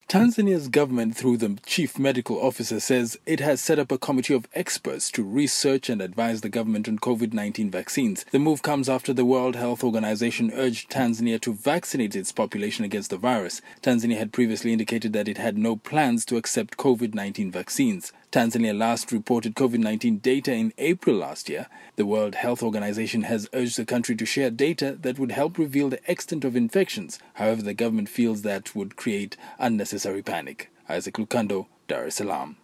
Tanzania's government, through the chief medical officer, says it has set up a committee of experts to research and advise the government on COVID-19 vaccines. The move comes after the World Health Organization urged Tanzania to vaccinate its population against the virus. Tanzania had previously indicated that it had no plans to accept COVID-19 vaccines. Tanzania last reported COVID-19 data in April last year. The World Health Organization has urged the country to share data that would help reveal the extent of infections. However, the government feels that would create unnecessary panic. Isaac Lukando, Dar es Salaam.